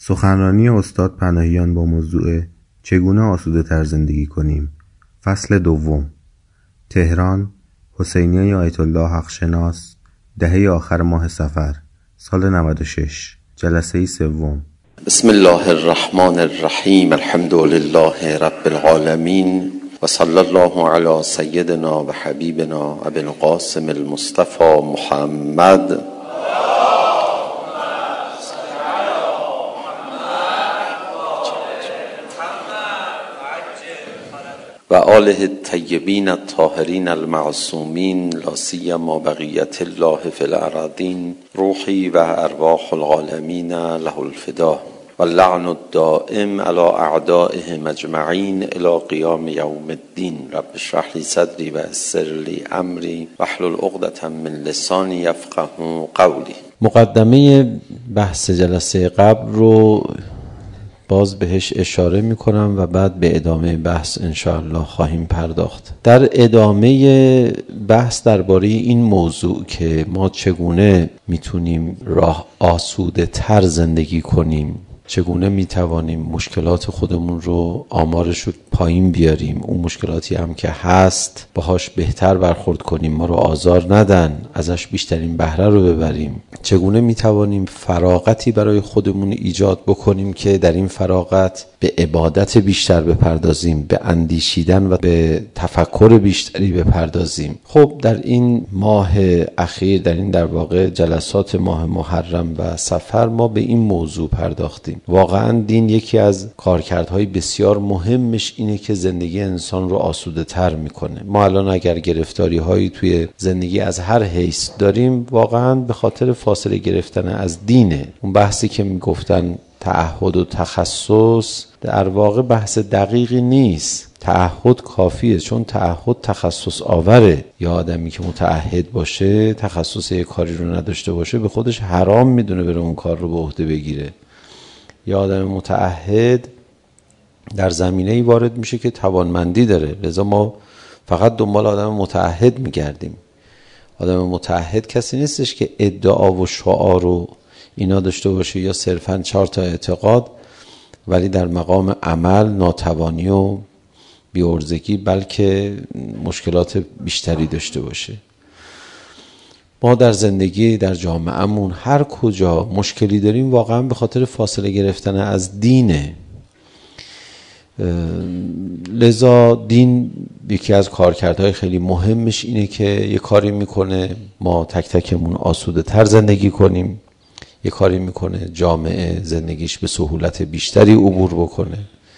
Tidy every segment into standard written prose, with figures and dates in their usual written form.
سخنرانی استاد پناهیان با موضوع چگونه آسوده تر زندگی کنیم، فصل دوم، تهران، حسینیه آیت الله حقشناس، دهه آخر ماه صفر، سال 96، جلسه سوم. بسم الله الرحمن الرحیم. الحمد لله رب العالمین و صلی الله علی سیدنا و حبیبنا ابی القاسم المصطفى محمد و آله الطیبین الطاهرین المعصومین، لا سیما بقیت الله فی الارضین، روحی و ارواح العالمین له الفدا و اللعن الدائم علی اعدائهم اجمعین الی قیام یوم الدین. رب اشرح لی صدری و یسر لی امری واحلل عقدة من لسانی یفقهوا قولی. مقدمه بحث جلسه قبل رو باز بهش اشاره میکنم و بعد به ادامه بحث انشاءالله خواهیم پرداخت. در ادامه بحث درباره این موضوع که ما چگونه میتونیم راه آسوده تر زندگی کنیم، چگونه میتوانیم مشکلات خودمون رو آمارش رو پایین بیاریم، اون مشکلاتی هم که هست باهاش بهتر برخورد کنیم، ما رو آزار ندن، ازش بیشترین بهره رو ببریم، چگونه میتوانیم فراغتی برای خودمون ایجاد بکنیم که در این فراغت به عبادت بیشتر بپردازیم، به اندیشیدن و به تفکر بیشتری بپردازیم. خب در این ماه اخیر، در این در واقع جلسات ماه محرم و صفر، ما به این موضوع پرداختیم. واقعا دین یکی از کارکردهای بسیار مهمش اینه که زندگی انسان رو آسوده تر میکنه. ما الان اگر گرفتاری هایی توی زندگی از هر حیث داریم، واقعا به خاطر فاصله گرفتن از دینه. اون بحثی که میگفتن تعهد و تخصص، در واقع بحث دقیقی نیست. تعهد کافیه، چون تعهد تخصص آوره. یا آدمی که متعهد باشه، تخصص یک کاری رو نداشته باشه، به خودش حرام میدونه بره اون کار رو به عهده بگیره. یا آدم متعهد در زمینه‌ای وارد میشه که توانمندی داره، لذا ما فقط دنبال آدم متعهد میگردیم. آدم متعهد کسی نیستش که ادعا و شعار و اینا داشته باشه یا صرفاً 4 تا اعتقاد ولی در مقام عمل ناتوانی و بی‌عرضگی، بلکه مشکلات بیشتری داشته باشه. ما در زندگی، در جامعهمون، هر کجا مشکلی داریم، واقعا به خاطر فاصله گرفتن از دینه. لذا دین یکی از کارکردهای خیلی مهمش اینه که یه کاری میکنه ما تک تکمون آسوده تر زندگی کنیم، یه کاری میکنه جامعه زندگیش به سهولت بیشتری عبور بکنه.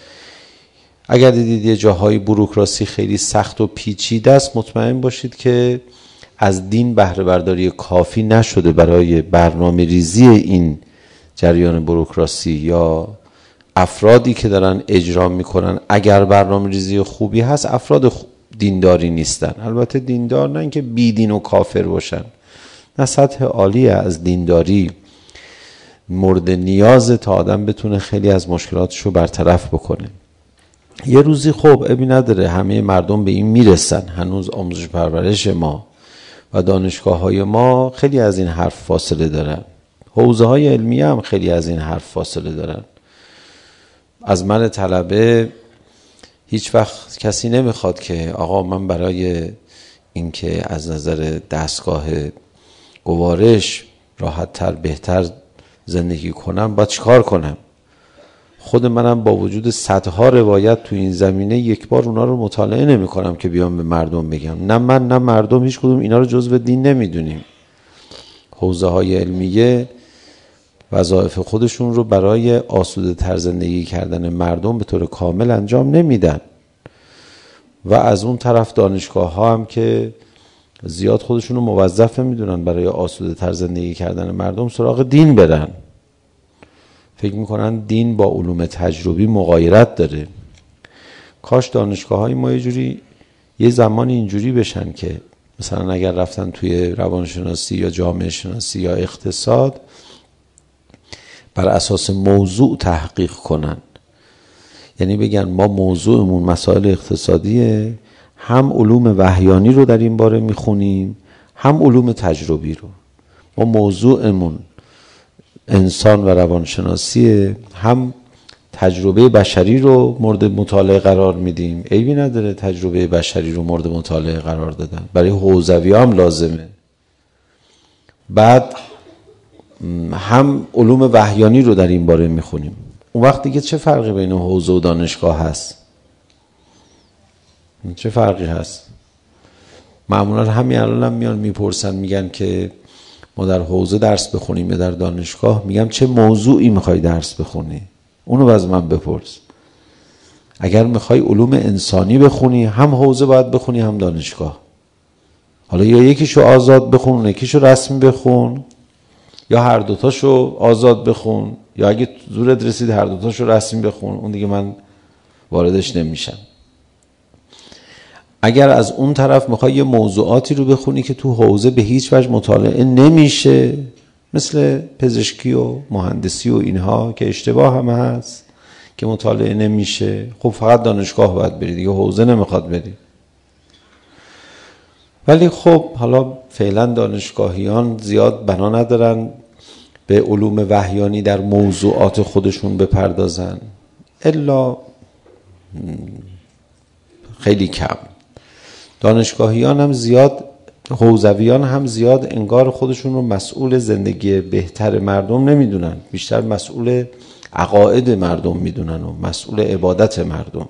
اگر دیدید یه جاهای بوروکراسی خیلی سخت و پیچیده است، مطمئن باشید که از دین بهره برداری کافی نشده برای برنامه ریزی این جریان بوروکراسی، یا افرادی که دارن اجرا میکنن اگر برنامه ریزی خوبی هست، افراد دینداری نیستن. البته دیندار نه اینکه بی دین و کافر باشن، نه، سطح عالی از دینداری مورد نیازه تا آدم بتونه خیلی از مشکلاتش رو برطرف بکنه. یه روزی خب ابی نداره همه مردم به این میرسن. هنوز آموزش پرورش ما و دانشگاه های ما خیلی از این حرف فاصله دارن، حوزه های علمیه هم خیلی از این حرف فاصله دارن. از من طلبه هیچ وقت کسی نمیخواد که آقا من برای اینکه از نظر دستگاه گوارش راحت تر بهتر زندگی کنم باید چیکار کنم. خود منم با وجود صدها روایت تو این زمینه یک بار اونا رو مطالعه نمی کنم که بیام به مردم بگم. نه من نه مردم هیچ کدوم اینا رو جزو دین نمیدونیم. حوزه های علمیه وظایف خودشون رو برای آسوده تر زندگی کردن مردم به طور کامل انجام نمیدن و از اون طرف دانشگاه ها هم که زیاد خودشون رو موظف نمیدونن برای آسوده تر زندگی کردن مردم سراغ دین برن. فکر میکنن دین با علوم تجربی مغایرت داره. کاش دانشگاه های ما یه زمان اینجوری بشن که مثلا اگر رفتن توی روانشناسی یا جامعه شناسی یا اقتصاد، بر اساس موضوع تحقیق کنن. یعنی بگن ما موضوعمون مسائل اقتصادیه، هم علوم وحیانی رو در این باره میخونیم، هم علوم تجربی رو. ما موضوعمون انسان و روانشناسیه، هم تجربه بشری رو مورد مطالعه قرار میدیم. عیبی نداره تجربه بشری رو مورد مطالعه قرار دادن، برای حوزوی هم لازمه. بعد هم علوم وحیانی رو در این باره میخونیم. اون وقت دیگه چه فرقی بین حوزه و دانشگاه هست؟ چه فرقی هست؟ معمولا همین الان هم میان میپرسن، میگن که ما در حوزه درس بخونیم یا در دانشگاه. میگم چه موضوعی میخوای درس بخونی؟ اونو از من بپرس. اگر میخوای علوم انسانی بخونی، هم حوزه باید بخونی هم دانشگاه. حالا یا یکیشو آزاد بخون، یکیشو رسمی بخون، یا هر دوتاشو آزاد بخون، یا اگه زورت رسید هر دوتاشو رسمی بخون. اون دیگه من واردش نمیشم. اگر از اون طرف میخوای یه موضوعاتی رو بخونی که تو حوزه به هیچ وجه مطالعه نمیشه، مثل پزشکی و مهندسی و اینها که اشتباه هم هست که مطالعه نمیشه، خب فقط دانشگاه باید بری دیگه، حوزه نمیخواد بری. ولی خب حالا فعلا دانشگاهیان زیاد بنا ندارن به علوم وحیانی در موضوعات خودشون بپردازن، الا خیلی کم. دانشگاهیان هم زیاد، حوزویان هم زیاد انگار خودشون رو مسئول زندگی بهتر مردم نمیدونن، بیشتر مسئول عقاید مردم میدونن و مسئول عبادت مردم.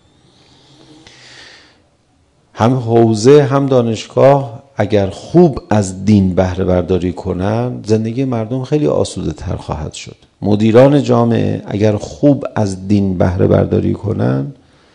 هم حوزه هم دانشگاه اگر خوب از دین بهره برداری کنن، زندگی مردم خیلی آسوده تر خواهد شد. مدیران جامعه اگر خوب از دین بهره برداری کنن،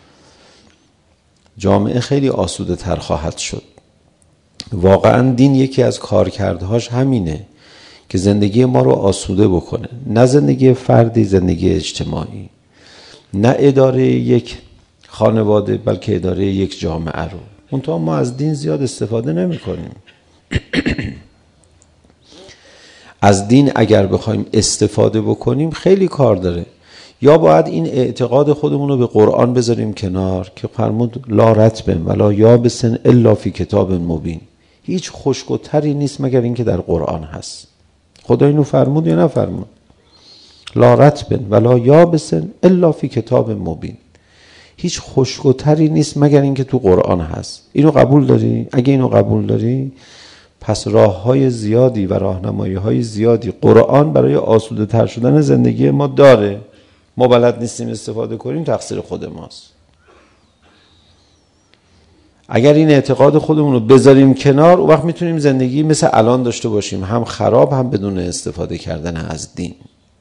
جامعه خیلی آسوده تر خواهد شد. واقعا دین یکی از کارکردهاش همینه که زندگی ما رو آسوده بکنه، نه زندگی فردی، زندگی اجتماعی، نه اداره یک خانواده بلکه اداره یک جامعه رو. منتها ما از دین زیاد استفاده نمی کنیم. از دین اگر بخوایم استفاده بکنیم خیلی کار داره. یا باید این اعتقاد خودمون رو به قرآن بذاریم کنار که فرمود لا رطب ولا یابس الا فی کتاب مبین. هیچ خشک و تری نیست مگر این که در قرآن هست. خدا اینو فرمود یا نفرمود؟ لا رطب ولا یابس الا فی کتاب مبین. هیچ خشک و تری نیست مگر این که تو قرآن هست. اینو قبول داری؟ اگه اینو قبول داری، پس راه‌های زیادی و راهنمایی‌های زیادی قرآن برای آسوده تر شدن زندگی ما داره. ما بلد نیستیم استفاده کنیم، تقصیر خود ماست. اگر این اعتقاد خودمون رو بذاریم کنار، اون وقت میتونیم زندگی مثل الان داشته باشیم، هم خراب هم بدون استفاده کردن از دین.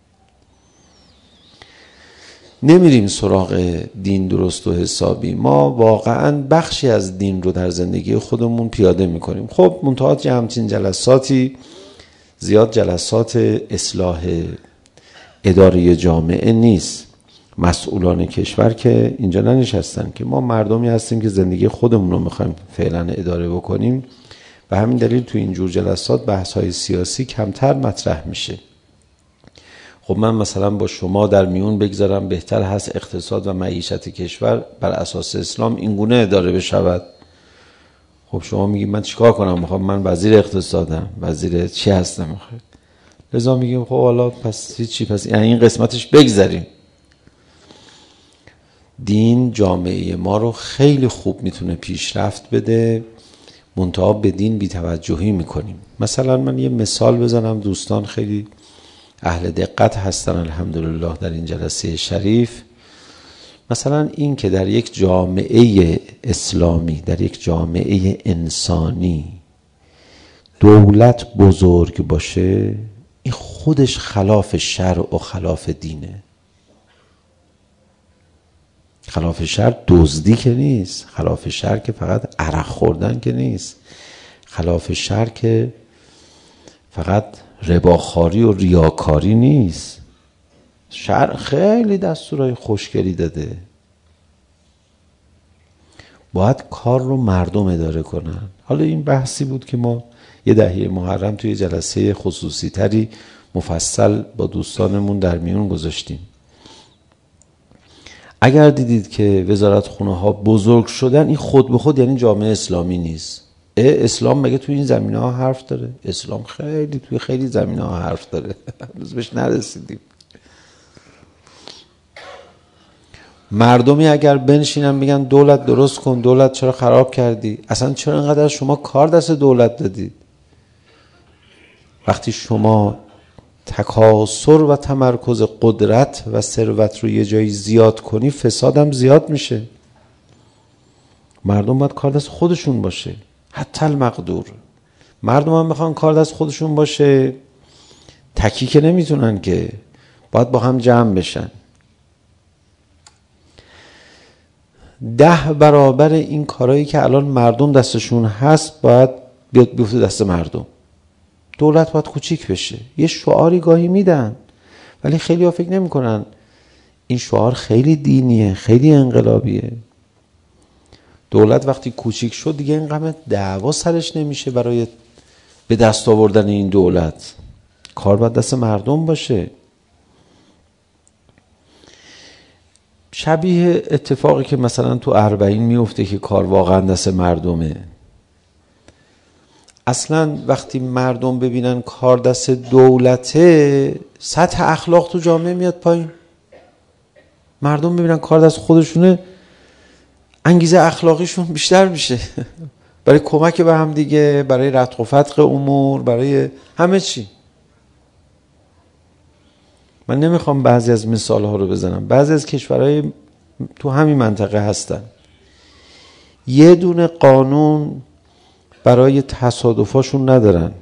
نمیریم سراغ دین درست و حسابی. ما واقعا بخشی از دین رو در زندگی خودمون پیاده میکنیم. خب منتها همچین جلساتی، زیاد جلسات اصلاح اداره جامعه نیست. مسئولان کشور که اینجا ننشستن، که ما مردمی هستیم که زندگی خودمون رو میخوایم فعلا اداره بکنیم. به همین دلیل تو اینجور جلسات بحث‌های سیاسی کمتر مطرح میشه. خب من مثلا با شما در میون بگذارم بهتر هست اقتصاد و معیشت کشور بر اساس اسلام اینگونه اداره بشود. خب شما میگید من چیکار کنم؟ میخوام، من وزیر اقتصادم، وزیر چی هستم میخوام. لذا میگیم خب حالا پس چی، پس یعنی این قسمتش بگذاریم. دین جامعه ما رو خیلی خوب میتونه پیشرفت بده، منتها به دین بی‌توجهی میکنیم. مثلا من یه مثال بزنم، دوستان خیلی اهل دقت هستن الحمدلله در این جلسه شریف. مثلا این که در یک جامعه اسلامی، در یک جامعه انسانی دولت بزرگ باشه، این خودش خلاف شرع و خلاف دینه. خلاف شرع دزدی که نیست، خلاف شرع که فقط عرق خوردن که نیست، خلاف شرع که فقط رباخواری و ریاکاری نیست. شرع خیلی دستورای خوشگلی داده. باید کار رو مردم اداره کنن. حالا این بحثی بود که ما یه دهه محرم توی جلسه خصوصی تری مفصل با دوستانمون در میون گذاشتیم. اگر دیدید که وزارت خونه ها بزرگ شدن، این خود به خود یعنی جامعه اسلامی نیست. اسلام مگه توی این زمینه ها حرف داره؟ اسلام توی خیلی زمینه ها حرف داره. هنوز بهش نرسیدیم. مردمی اگر بنشینن بگن دولت درست کن، دولت چرا خراب کردی، اصلا چرا اینقدر شما کار دست دولت دادید؟ وقتی شما تکاثر و تمرکز قدرت و ثروت رو یه جایی زیاد کنی، فساد هم زیاد میشه. مردم باید کار دست خودشون باشه، حتی المقدور. مردم هم میخوان کار دست خودشون باشه، تکی که نمیتونن که، باید با هم جمع بشن. 10 برابر این کارهایی که الان مردم دستشون هست باید بیفته دست مردم. دولت باید کوچیک بشه. یه شعاری گاهی میدن، ولی خیلی ها فکر نمی کنن این شعار خیلی دینیه، خیلی انقلابیه. دولت وقتی کوچیک شد دیگه اینقدر دعوا سرش نمیشه برای به دست آوردن این دولت. کار باید دست مردم باشه. شبیه اتفاقی که مثلا تو اربعین میفته که کار واقعا دست مردمه. اصلا وقتی مردم ببینن کار دست دولته، سطح اخلاق تو جامعه میاد پایین. مردم ببینن کار دست خودشونه، انگیزه اخلاقیشون بیشتر میشه برای کمک به هم دیگه، برای رتق و فتق امور، برای همه چی. من نمیخوام بعضی از مثال ها رو بزنم. بعضی از کشورهای تو همین منطقه هستن، یه دونه قانون برای تصادفاشون ندارن.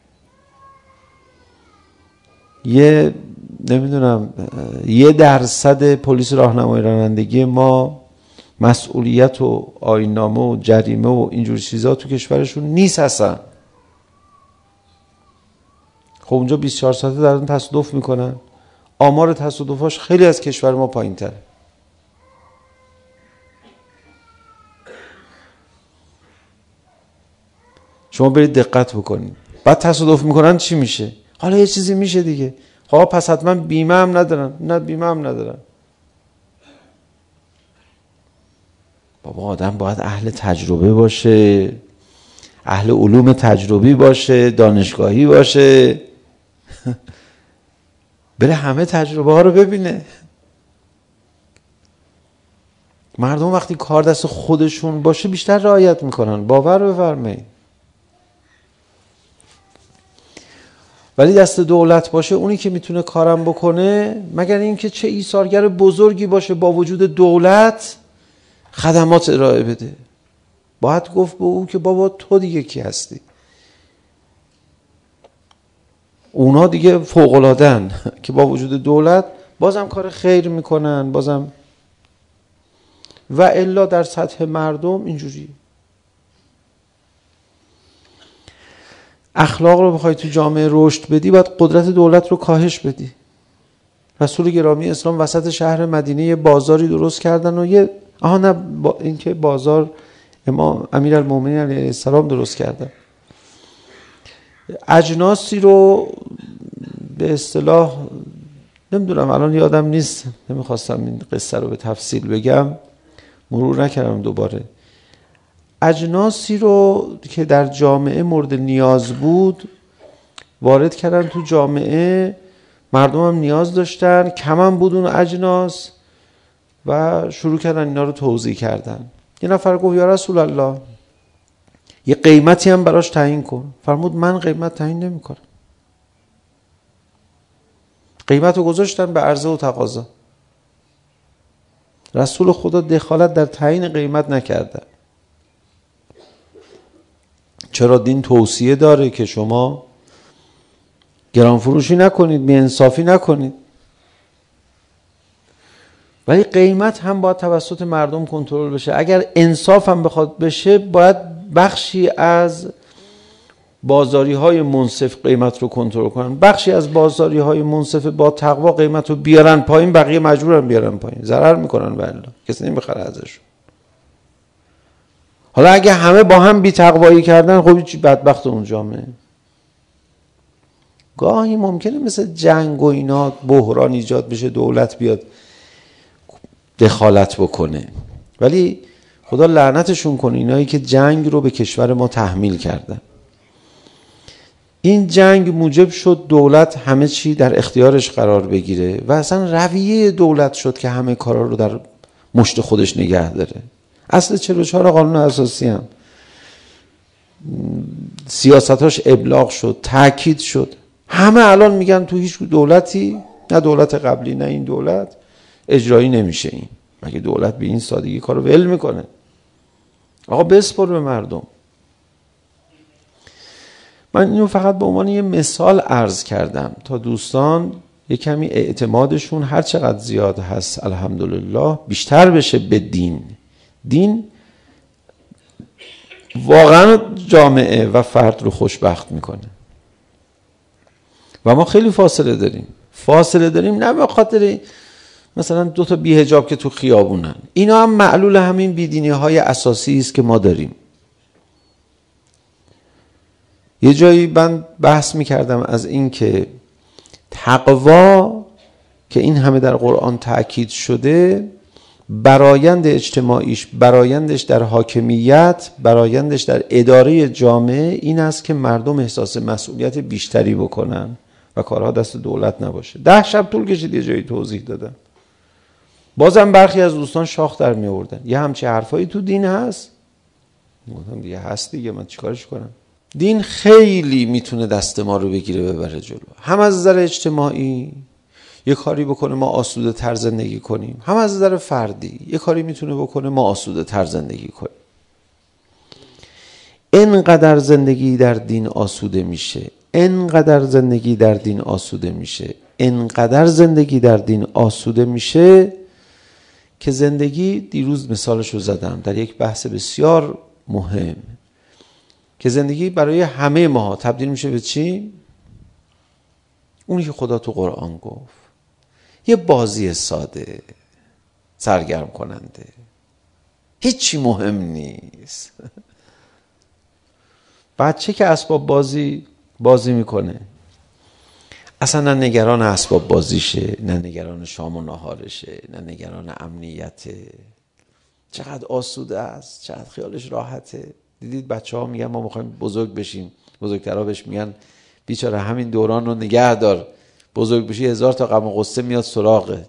نمیدونم 1% پلیس راهنمایی رانندگی ما مسئولیت و آیین‌نامه و جریمه و اینجور چیزا تو کشورشون نیست اصلا. خب اونجا 24 ساعته دارن تصادف میکنن. آمار تصادفاش خیلی از کشور ما پایین تره. شما برید دقت بکنید. بعد تصادف میکنن چی میشه؟ حالا یه چیزی میشه دیگه. خب پس حتما بیمه هم ندارن. نه بیمه هم ندارن. بابا آدم باید اهل تجربه باشه، اهل علوم تجربی باشه، دانشگاهی باشه، بره همه تجربه ها رو ببینه. مردم وقتی کار دست خودشون باشه بیشتر رعایت میکنن. باور بفرمایید. ولی دست دولت باشه، اونی که میتونه کارم بکنه، مگر اینکه چه ایثارگر بزرگی باشه با وجود دولت خدمات ارائه بده. باید گفت به او که بابا تو دیگه کی هستی؟ اونا دیگه فوق‌العاده‌ان که با وجود دولت بازم کار خیر میکنن، بازم. و الا در سطح مردم اینجوری. اخلاق رو بخوای تو جامعه رشد بدی، باید قدرت دولت رو کاهش بدی. رسول گرامی اسلام وسط شهر مدینه بازاری درست کردن و این که بازار امام امیرالمومنین علیه السلام درست کردن. اجناسی رو به اصطلاح نمیدونم، الان یادم نیست، نمیخواستم این قصه رو به تفصیل بگم، مرور نکردم دوباره. اجناسی رو که در جامعه مورد نیاز بود وارد کردن تو جامعه، مردم هم نیاز داشتن، کم هم بود اون اجناس و شروع کردن اینا رو توزیع کردن. یه نفر گفت یا رسول الله یه قیمتی هم براش تعیین کن. فرمود من قیمت تعیین نمی کنم. قیمت رو گذاشتن به عرضه و تقاضا. رسول خدا دخالت در تعیین قیمت نکردن. چرا دین توصیه داره که شما گران فروشی نکنید، بی‌انصافی نکنید. ولی قیمت هم باید توسط مردم کنترل بشه. اگر انصاف هم بخواد بشه، باید بخشی از بازاری های منصف قیمت رو کنترل کنن، بخشی از بازاری های منصف با تقوا قیمت رو بیارن پایین، بقیه مجبورن بیارن پایین، ضرر میکنن والله، کسی نمیخره ازشون. حالا اگه همه با هم بی تقوایی کردن، خب چی بدبخت اون جامعه. گاهی ممکنه مثل جنگ و اینا بحران ایجاد بشه، دولت بیاد دخالت بکنه، ولی خدا لعنتشون کنه اینایی که جنگ رو به کشور ما تحمیل کردن. این جنگ موجب شد دولت همه چی در اختیارش قرار بگیره و اصلا رویه دولت شد که همه کارا رو در مشت خودش نگه داره. اصل 44 قانون اساسی هم سیاستاش ابلاغ شد، تاکید شد. همه الان میگن تو هیچ دولتی، نه دولت قبلی نه این دولت، اجرایی نمیشه. این مگه دولت به این سادگی کارو ول میکنه؟ آقا بسپر به مردم. من اینو فقط به عنوان یه مثال عرض کردم تا دوستان یه کمی اعتمادشون هر چقدر زیاد هست الحمدلله بیشتر بشه به دین. دین واقعا جامعه و فرد رو خوشبخت میکنه و ما خیلی فاصله داریم نه به خاطر مثلا 2 تا بی‌حجاب که تو خیابونن، اینا هم معلول همین بیدینی‌های اساسی است که ما داریم. یه جایی من بحث میکردم از این که تقوا که این همه در قرآن تأکید شده، برآیند اجتماعیش، برآیندش در حاکمیت، برآیندش در اداره جامعه این است که مردم احساس مسئولیت بیشتری بکنن و کارها دست دولت نباشه. 10 شب طول کشید یه جایی توضیح دادم. بازم برخی از دوستان شاخ در می آوردن. یه همچین حرفایی تو دین هست؟ گفتم دیگه هست دیگه، من چیکارش کنم؟ دین خیلی میتونه دست ما رو بگیره ببره جلو. هم از نظر اجتماعی یه کاری بکنه ما آسوده تر زندگی کنیم، هم از نظر فردی یه کاری میتونه بکنه ما آسوده تر زندگی کنیم. اینقدر زندگی در دین آسوده میشه، اینقدر زندگی در دین آسوده میشه، اینقدر زندگی در دین آسوده میشه که زندگی، دیروز مثالشو زدم در یک بحث بسیار مهم، که زندگی برای همه ما تبدیل میشه به چی؟ اونی که خدا تو قرآن گفت، یه بازی ساده، سرگرم کننده، هیچی مهم نیست. بچه که اسباب بازی میکنه اصلا نه نگران اسباب بازیشه، نه نگران شام و ناهارشه، نه نگران امنیته. چقدر آسوده است، چقدر خیالش راحته. دیدید بچه ها میگن ما میخوایم بزرگ بشیم، بزرگترها بهش میگن بیچاره همین دوران رو نگه دار، بزرگ بشی 1000 تا غم و غصه میاد سراغت.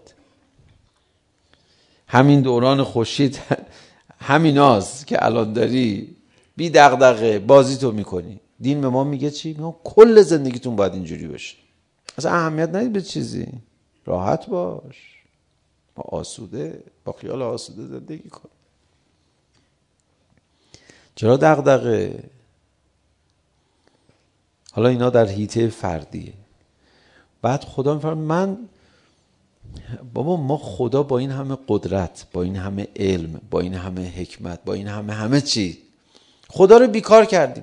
همین دوران خورشید، همیناست که الان داری بی دغدغه بازی تو میکنی. دین به ما میگه چی؟ میگه کل زندگیتون باید اینجوری بشه، اصلا اهمیت ندید به چیزی، راحت باش، با آسوده، با خیال آسوده زندگی کن. چرا دغدغه؟ حالا اینا در حیطه فردیه. بعد خدا میفرماید ما خدا با این همه قدرت، با این همه علم، با این همه حکمت، با این همه چی، خدا رو بیکار کردیم.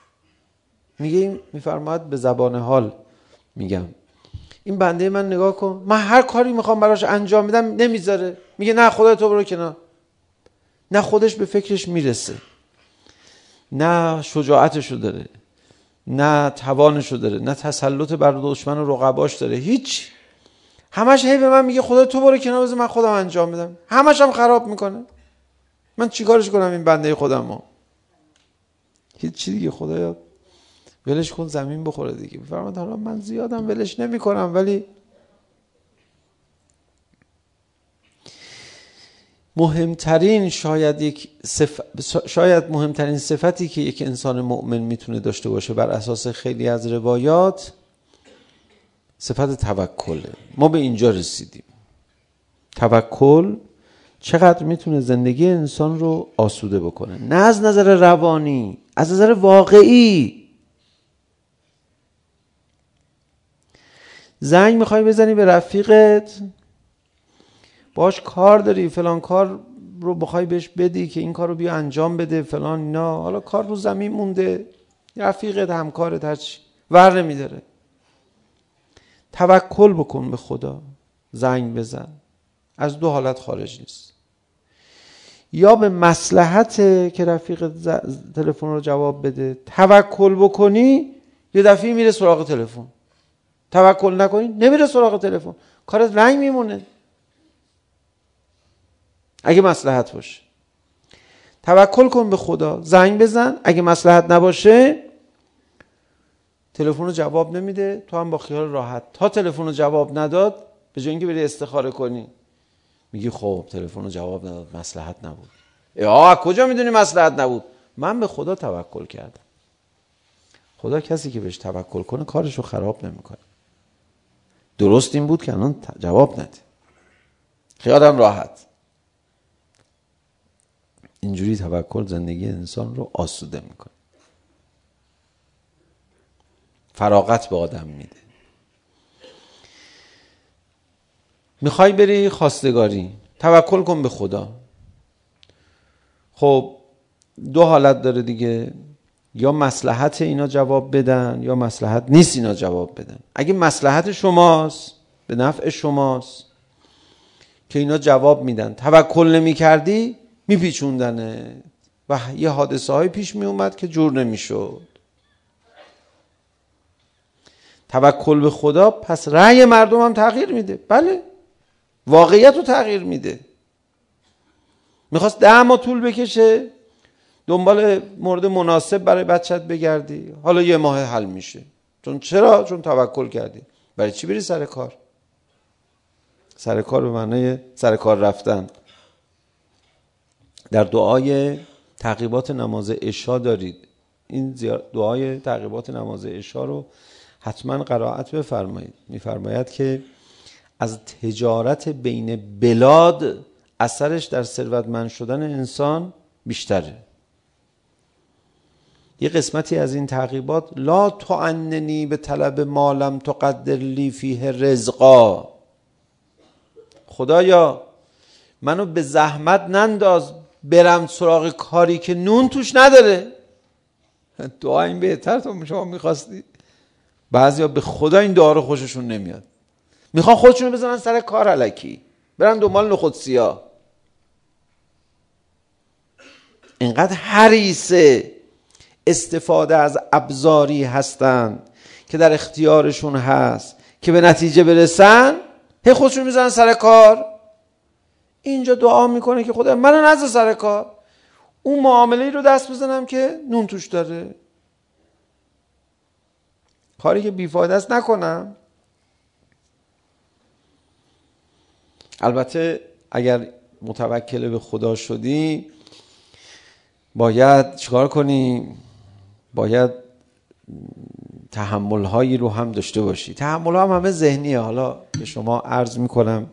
میفرماید به زبان حال میگم، این بنده من نگاه کن، من هر کاری میخوام براش انجام میدم نمیذاره، میگه نه خدا تو برو کنار. نه خودش به فکرش میرسه، نه شجاعتشو داره، نه توانشو داره، نه تسلط بر دشمن و رقباش داره، هیچ. همش هی به من میگه خدا تو برو کنار بذار من خودم انجام بدم. همش هم خراب میکنه. من چیکارش کنم این بنده خودمو؟ هیچ دیگه. خدایا ولش کن زمین بخوره دیگه. فرمود حالا من زیادم ولش نمیکنم، ولی مهمترین شاید مهمترین صفتی که یک انسان مؤمن میتونه داشته باشه بر اساس خیلی از روایات، صفت توکله. ما به اینجا رسیدیم. توکل چقدر میتونه زندگی انسان رو آسوده بکنه، نه از نظر روانی، از نظر واقعی. زنگ میخوای بزنی به رفیقت، باش کار داری، فلان کار رو بخوای بهش بدی که این کار رو بیا انجام بده فلان اینا، حالا کار رو زمین مونده، رفیقت، همکارت، هرچی ور نمیداره. توکل بکن به خدا، زنگ بزن. از 2 حالت خارج نیست. یا به مصلحت که رفیقت تلفن رو جواب بده توکل بکنی، یه دفعه میره سراغ تلفن. توکل نکنی نمیره سراغ تلفن، کارت لنگ میمونه. اگه مصلحت باشه. توکل کن به خدا، زنگ بزن، اگه مصلحت نباشه تلفن رو جواب نمیده، تو هم با خیال راحت تا تلفن رو جواب نداد به جای اینکه بری استخاره کنی میگی خب تلفن رو جواب نداد مصلحت نبود. کجا میدونی مصلحت نبود؟ من به خدا توکل کردم. خدا کسی که بهش توکل کنه کارش رو خراب نمیکنه. درست این بود که الان جواب نده، خیالم راحت. اینجوری توکل زندگی انسان رو آسوده میکنه، فراغت به آدم میده. میخوای بری خواستگاری، توکل کن به خدا. خب دو حالت داره دیگه، یا مصلحت اینا جواب بدن یا مصلحت نیست اینا جواب بدن. اگه مصلحت شماست، به نفع شماست که اینا جواب میدن، توکل نمی کردی میپیچوندنه و یه حادثه های پیش می اومد که جور نمیشد. توکل به خدا پس رأی مردم هم تغییر میده. بله، واقعیت رو تغییر میده. میخواست 10 ماه طول بکشه دنبال مورد مناسب برای بچت بگردی، حالا 1 ماه حل میشه. چرا؟ چون توکل کردی. برای چی بری سر کار؟ سر کار به معنای سر کار رفتن. در دعای تعقیبات نماز عشا دارید، این دعای تعقیبات نماز عشا رو حتما قرائت بفرمایید. میفرماید که از تجارت بین بلاد اثرش در ثروتمند شدن انسان بیشتره. یه قسمتی از این تعقیبات لا تعننی به طلب ما لم تقدر لی فیه رزقا، خدایا منو به زحمت ننداز برم سراغ کاری که نون توش نداره. دعا این بهتر تو شما میخواستی. بعضیا به خدا این دعا رو خوششون نمیاد، میخوان خودشونو بزنن سر کار الکی، برن دنبال نخود سیاه. اینقدر حریصه استفاده از ابزاری هستن که در اختیارشون هست که به نتیجه برسن، هی خودشون میزنن سر کار. اینجا دعا میکنه که خدا منو نذار سر کار، اون معامله‌ای رو دست بزنم که نون توش داره، کاری که بیفایده است نکنم. البته اگر متوکل به خدا شدی باید چیکار کنی؟ باید تحمل هایی رو هم داشته باشی. تحمل ها هم همه ذهنیه. حالا به شما عرض میکنم،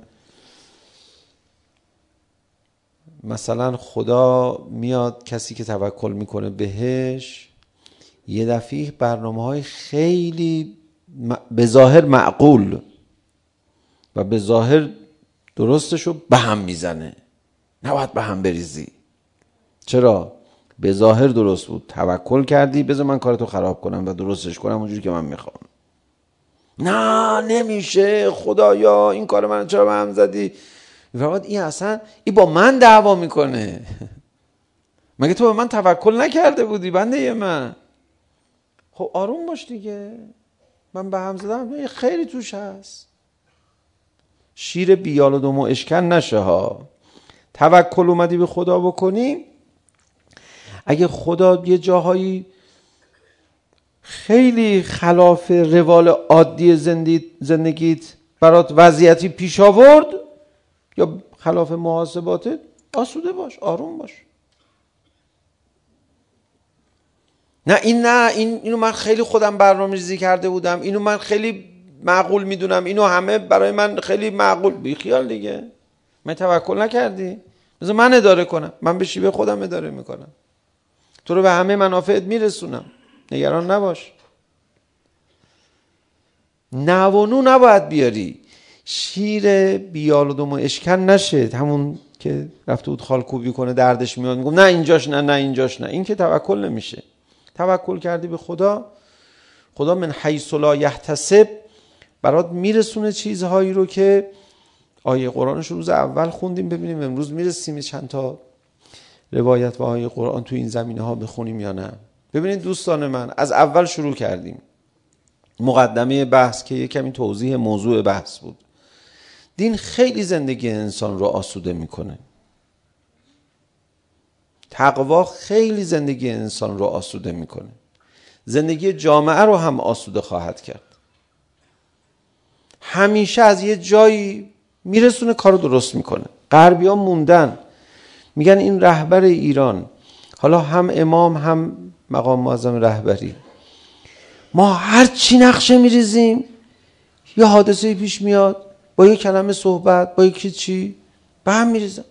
مثلا خدا میاد کسی که توکل میکنه بهش یه دفعه برنامه های خیلی به ظاهر معقول و به ظاهر درستشو به هم میزنه. نباید به هم بریزی. چرا؟ به ظاهر درست بود، توکل کردی بذار من کارتو خراب کنم و درستش کنم اونجوری که من میخوام. نه نمیشه، خدایا این کار من چرا به هم زدی؟ میفرماد این اصلا این با من دعوا میکنه. مگه تو به من توکل نکرده بودی بنده من؟ خب آروم باش دیگه، من به هم زدم خیلی توش هست. شیر بیال و دم و اشکن نشه ها. توکل اومدی به خدا بکنی، اگه خدا یه جاهایی خیلی خلاف روال عادی زندگیت برات وضعیتی پیش آورد یا خلاف محاسباتت، آسوده باش، آروم باش. نه اینو من خیلی خودم برنامه‌ریزی کرده بودم، اینو من خیلی معقول میدونم، اینو همه برای من خیلی معقول. بی خیال دیگه، من توکل نکردی، بذار من اداره کنم، من به شیوه خودم اداره میکنم، تو رو به همه منافعت میرسونم، نگران نباش. نوانو نباید بیاری، شیر بیال و دم و اشکن نشه. همون که رفته بود خالکوبی کنه دردش میاد میگم نه اینجاش نه اینجاش نه، این که توکل نمیشه. توکل کردی به خدا، خدا من حیث لا یحتسب برات میرسونه چیزهایی رو که آیه قرآنش روز اول خوندیم، ببینیم امروز میرسیم چند تا روایت و آیه قرآن تو این زمینه ها بخونیم یا نه. ببینید دوستان من، از اول شروع کردیم مقدمه بحث که یک کمی توضیح موضوع بحث بود. دین خیلی زندگی انسان رو آسوده میکنه. تقوا خیلی زندگی انسان رو آسوده میکنه، زندگی جامعه رو هم آسوده خواهد کرد. همیشه از یه جایی میرسونه کارو درست میکنه. غربی‌ها موندن میگن این رهبر ایران، حالا هم امام هم مقام معظم رهبری، ما هر چی نقشه میریزیم یه حادثه پیش میاد، با یه کلمه صحبت، با یه چی به هم میریزن.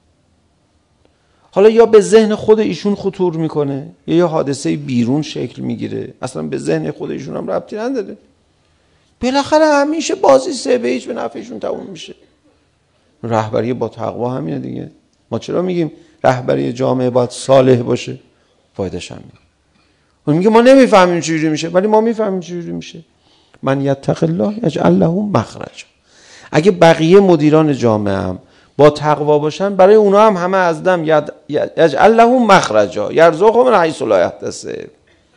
حالا یا به ذهن خود ایشون خطور میکنه یا یه حادثه بیرون شکل میگیره، اصلا به ذهن خود ایشون هم ربطی نداره. بالاخره همیشه بازی 3-0 به نفعشون تموم میشه. رهبری با تقوا همینه دیگه. ما چرا میگیم رهبری جامعه باید صالح باشه؟ فایدهش همینه. اون میگه ما نمیفهمیم چجوری میشه، ولی ما میفهمیم چجوری میشه. من یتق الله یجعل له مخرج. اگه بقیه مدیران جامعه هم با تقوا باشن، برای اونا هم همه از دم یجعل له مخرجا یرزقهم من حیث لا یحتسب.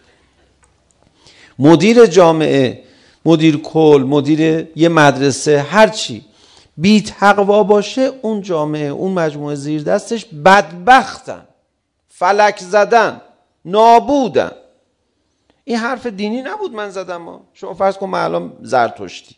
مدیر جامعه، مدیر کل، مدیر یه مدرسه، هر چی بی تقوا باشه، اون جامعه، اون مجموعه زیر دستش بدبختن، فلک زدن، نابودن. این حرف دینی نبود من زدم. شما فرض کن من الان زرتشتی،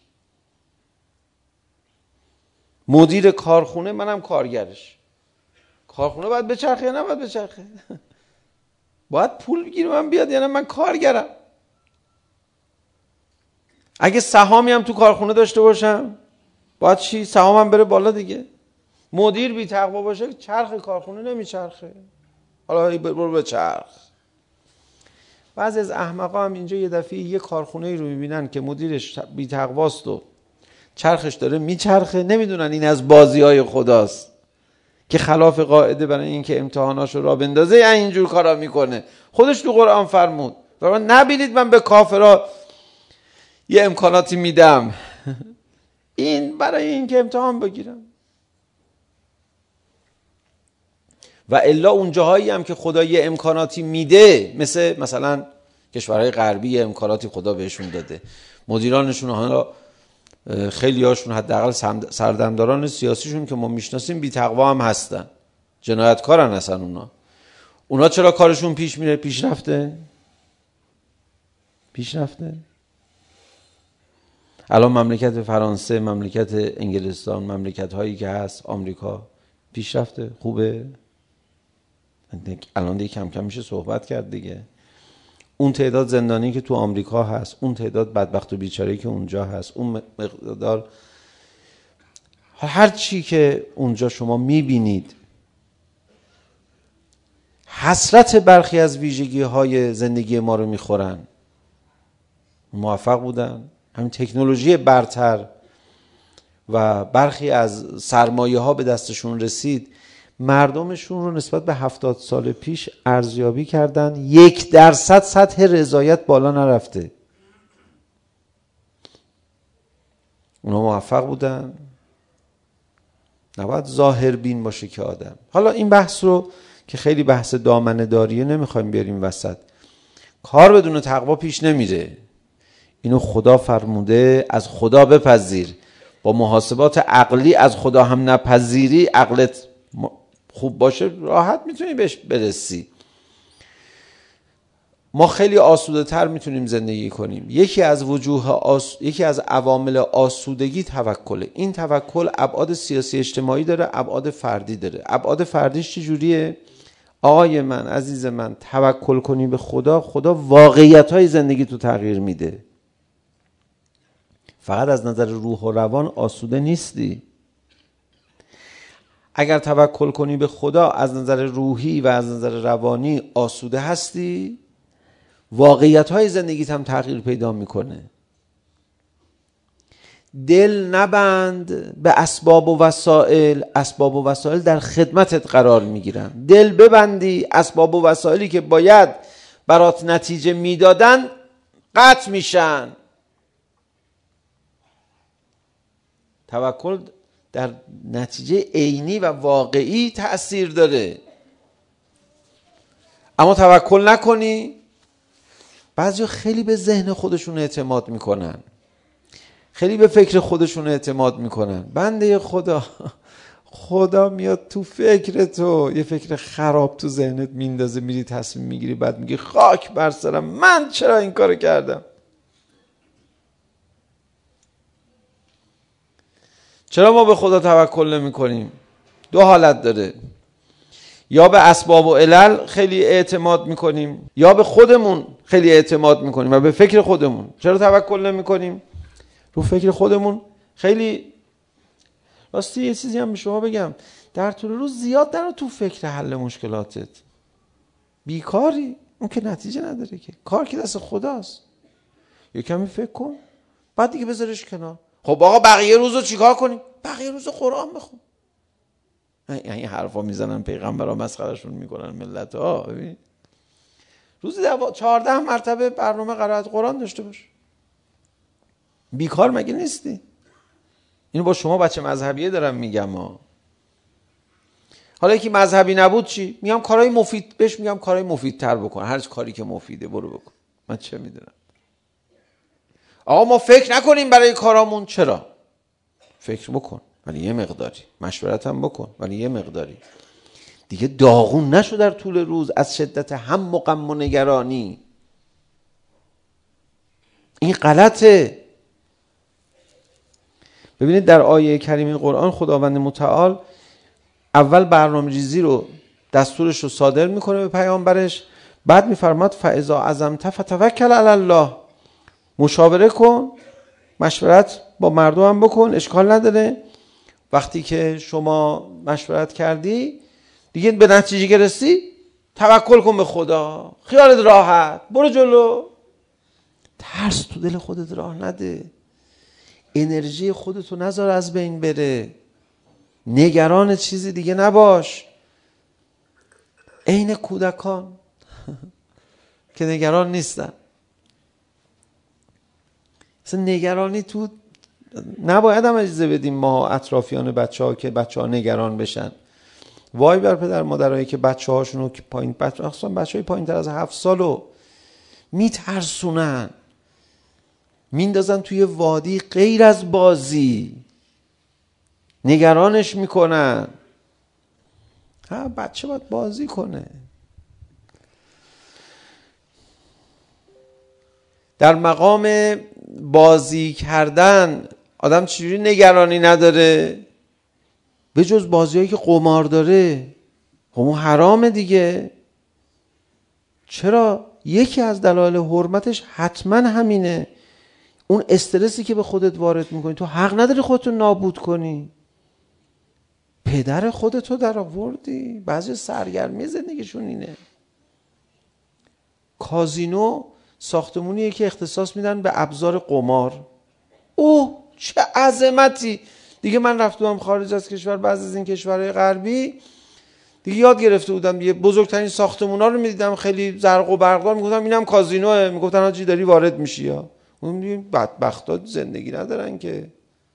مدیر کارخونه، منم کارگرش. کارخونه باید بچرخه یا نباید بچرخه؟ باید پول بگیره من بیاد، یعنی من کارگرم. اگه سهامی هم تو کارخونه داشته باشم باید چی؟ سهامم بره بالا دیگه. مدیر بی تقوا باشه چرخ کارخونه نمیچرخه. حالا برو بچرخ. بعضی از احمقا هم اینجا یه دفعه یه کارخونه رو میبینن که مدیرش بی تقواست و چرخش داره میچرخه، نمیدونن این از بازی‌های خداست که خلاف قاعده برای اینکه امتحاناشو را بندازه یا اینجور کارا میکنه. خودش تو قرآن فرمود فرمان نبینید من به کافرها یه امکاناتی میدم این برای اینکه امتحان بگیرم. و الا اون جاهایی هم که خدا یه امکاناتی میده، مثلا کشورهای غربی یه امکاناتی خدا بهشون داده، مدیرانشون ها خیلی هاشون حداقل سردمداران سیاسیشون که ما میشناسیم بی تقوا هم هستن، جنایتکارن اصلا. اونا چرا کارشون پیش میره؟ پیشرفته. الان مملکت فرانسه، مملکت انگلستان، مملکت هایی که هست، آمریکا پیشرفته، خوبه. الان دیگه کم کم میشه صحبت کرد دیگه. اون تعداد زندانی که تو آمریکا هست، اون تعداد بدبخت و بیچاره‌ای که اونجا هست، اون مقدار هر چی که اونجا شما میبینید، حسرت برخی از ویژگی‌های زندگی ما رو میخورن. موفق بودن، همین تکنولوژی برتر و برخی از سرمایه‌ها به دستشون رسید، مردمشون رو نسبت به 70 سال پیش ارزیابی کردن، 1% سطح رضایت بالا نرفته. اونا موفق بودن. نباید ظاهر بین باشه که آدم. حالا این بحث رو که خیلی بحث دامنه داریه نمیخوایم بیاریم وسط. کار بدون تقوا پیش نمیره. اینو خدا فرموده از خدا بپذیر. با محاسبات عقلی از خدا هم نپذیری، عقلت خوب باشه راحت میتونی بهش برسی. ما خیلی آسوده تر میتونیم زندگی کنیم. یکی از عوامل آسودگی توکله. این توکل ابعاد سیاسی اجتماعی داره، ابعاد فردی داره. ابعاد فردیش چجوریه؟ آقای من، عزیز من، توکل کنی به خدا، خدا واقعیت‌های زندگی تو تغییر میده. فقط از نظر روح و روان آسوده نیستی. اگر توکل کنی به خدا از نظر روحی و از نظر روانی آسوده هستی، واقعیت‌های زندگیت هم تغییر پیدا میکنه. دل نبند به اسباب و وسائل، اسباب و وسائل در خدمتت قرار میگیرن. دل ببندی، اسباب و وسائلی که باید برات نتیجه میدادن قطع میشن. توکل در نتیجه عینی و واقعی تأثیر داره. اما توکل نکنی، بعضیا خیلی به ذهن خودشون اعتماد میکنن، خیلی به فکر خودشون اعتماد میکنن. بنده خدا میاد تو فکر تو، یه فکر خراب تو ذهنت میندازه، میری تصمیم میگیری، بعد میگی خاک بر سرم، من چرا این کارو کردم؟ چرا ما به خدا توکل نمی کنیم؟ دو حالت داره، یا به اسباب و علل خیلی اعتماد میکنیم، یا به خودمون خیلی اعتماد میکنیم و به فکر خودمون. چرا توکل نمی کنیم؟ رو فکر خودمون خیلی. راستی یه چیزی هم به شما بگم، در طول روز زیاد نرو تو فکر حل مشکلاتت. بیکاری، اون که نتیجه نداره که، کار که دست خداست. یه کمی فکر کن، بعد دیگه بذارش کنار. خب آقا بقیه روزو چیکار کنیم؟ بقیه روزو قرآن بخون. یعنی حرفا میزنن پیغمبرا مسخرهشون میکنن ملت ها. ببین روزی 14 مرتبه برنامه قرائت قرآن داشته باش. بیکار مگه نیستی؟ اینو با شما بچه مذهبیه دارم میگم ها. حالا یکی مذهبی نبود چی؟ میگم کارهای مفید بهش، میگم کارهای مفیدتر بکن، هر کاری که مفیده برو بکن. من چه میدونم؟ آقا ما فکر نکنیم برای کارامون. چرا؟ فکر بکن ولی یه مقداری، مشورت هم بکن ولی یه مقداری. دیگه داغون نشو در طول روز از شدت هم و غم و نگرانی. این غلطه. ببینید در آیه کریمه قرآن خداوند متعال اول برنامه‌ریزی رو، دستورش رو صادر میکنه به پیامبرش، بعد میفرماد فاذا عزمت فتوکل علی الله. مشاوره کن، مشورت با مردم هم بکن، اشکال نداره. وقتی که شما مشورت کردی دیگه به نتیجه رسی، توکل کن به خدا، خیالت راحت، برو جلو. ترس تو دل خودت راه نده، انرژی خودتو نذار از بین بره، نگران چیزی دیگه نباش. عین کودکان که نگران نیستن. اصلا نگرانی تو نباید هم اجازه بدیم ما اطرافیان بچه ها که بچه ها نگران بشن. وای بر پدر مادرایی که بچه هاشونو که پایین، اصلا بچه های پایین تر از 7 سالو میترسونن، میندازن توی وادی غیر از بازی، نگرانش میکنن. ها بچه باید بازی کنه. در مقام بازی کردن آدم چجوری نگرانی نداره؟ به جز بازیایی که قمار داره. قمار حرامه دیگه. چرا؟ یکی از دلایل حرمتش حتما همینه. اون استرسی که به خودت وارد میکنی، تو حق نداری خودتو نابود کنی. پدر خودتو در آوردی. بعضی سرگرمی زندگیشون اینه. کازینو ساختمونیه که اختصاص میدن به ابزار قمار. اوه چه عظمتی. دیگه من رفتم خارج از کشور، بعضی از این کشورهای غربی دیگه یاد گرفته بودم دیگه، بزرگترین ساختمونا رو میدیدم خیلی زرق و برقدار، میگفتم اینم کازینوئه، میگفتن حاجی داری وارد میشی. یا اون میگیم بدبختا زندگی ندارن که.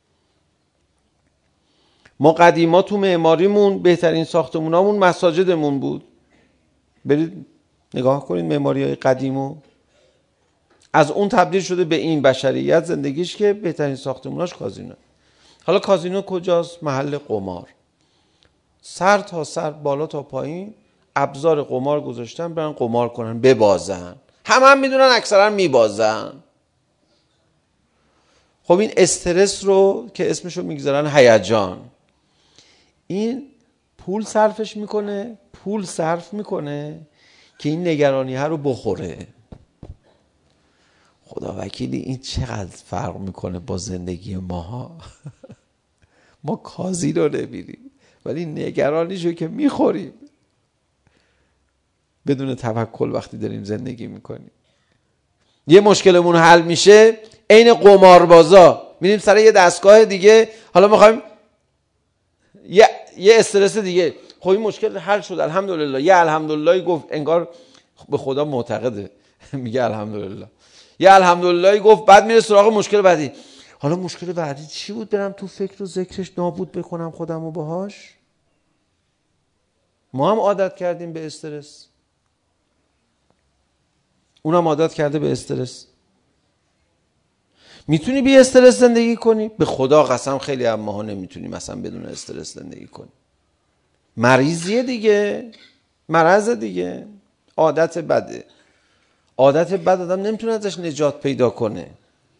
ما قدیما تو معماریمون بهترین ساختمونامون مساجدمون بود. برید نگاه کنید معماریای قدیمو، از اون تبدیل شده به این بشریت زندگیش که بهترین ساختموناش کازینو. حالا کازینو کجاست؟ محل قمار. سر تا سر، بالا تا پایین ابزار قمار گذاشتن، برن قمار کنن، ببازن. هم میدونن اکثرا میبازن. خب این استرس رو که اسمشو میگذارن هیجان، این پول صرف میکنه که این نگرانی ها رو بخوره. خدا وکیلی این چقدر فرق میکنه با زندگی ماها. ما کازینو نمیریم ولی نگرانیشو که میخوریم بدون توکل. وقتی داریم زندگی میکنیم یه مشکلمون حل میشه، عین قماربازا میریم سر یه دستگاه دیگه، حالا میخوایم یه استرس دیگه. خب این مشکل حل شد الحمدلله. یه الحمدلله گفت، انگار به خدا معتقده، میگه الحمدلله. یه الحمدلله گفت، بعد میره سراغ مشکل بعدی. حالا مشکل بعدی چی بود؟ برم تو فکر و ذکرش نابود بکنم خودمو باهاش؟ ما هم عادت کردیم به استرس، اونم عادت کرده به استرس. میتونی بی استرس زندگی کنی؟ به خدا قسم خیلی از ماها نمیتونیم مثلا بدون استرس زندگی کنیم. مریضیه دیگه، مرض دیگه، عادت بده. عادت بد آدم نمیتونه ازش نجات پیدا کنه.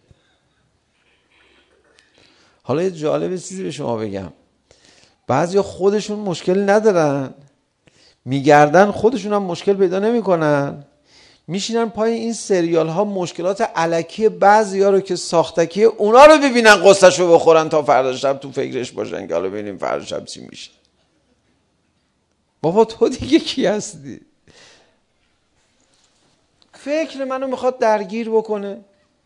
حالا یه جالب چیزی به شما بگم، بعضیا خودشون مشکل ندارن، میگردن خودشون هم مشکل پیدا نمیکنن، میشینن پای این سریال ها مشکلات الکی بعضیا رو که ساختکی اونا رو ببینن، قصه‌شو بخورن تا فردا شب تو فکرش باشن که حالا ببینیم فردا شب چی میشه. بابا تو دیگه کی هستی؟ فکر منو میخواد درگیر بکنه.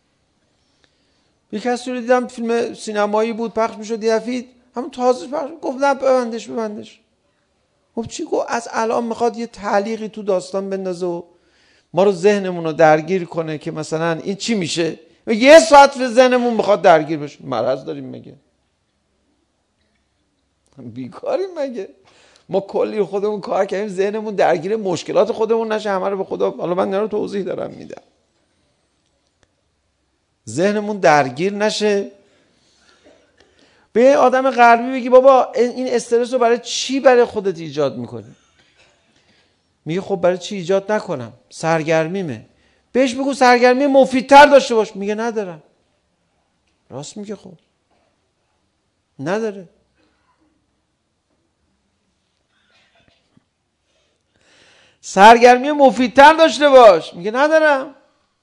یک کسی رو دیدم فیلم سینمایی بود پخش میشد، یه دفعه همون تازه پخش گفتم ببندش. خب چی گفت؟ از الان میخواد یه تعلیقی تو داستان بندازه و ما رو ذهنمون رو درگیر کنه که مثلا این چی میشه. یه ساعت به ذهنمون میخواد درگیر بشه. مرض داریم مگه؟ بیکاریم مگه؟ ما کلی خودمون کار کردیم ذهنمون درگیر مشکلات خودمون نشه. همه رو به خدا، حالا من اینا رو توضیح دارم میدم، ذهنمون درگیر نشه. به آدم غربی بگی بابا این استرس رو برای چی برای خودت ایجاد میکنی؟ میگه خب برای چی ایجاد نکنم، سرگرمیمه. بهش بگو سرگرمی مفیدتر داشته باش، میگه ندارم. راست میگه، خب نداره. سرگرمی مفیدتر داشته باش، میگه ندارم.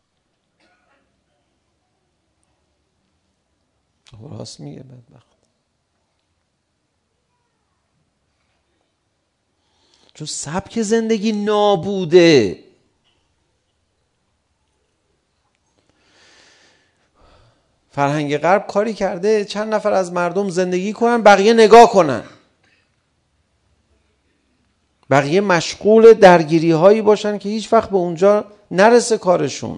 راست میگه بدبخت. چون سبک زندگی نابوده. فرهنگ غرب کاری کرده چند نفر از مردم زندگی کنن، بقیه نگاه کنن، بقیه مشغول درگیری هایی باشن که هیچ وقت به اونجا نرسه کارشون.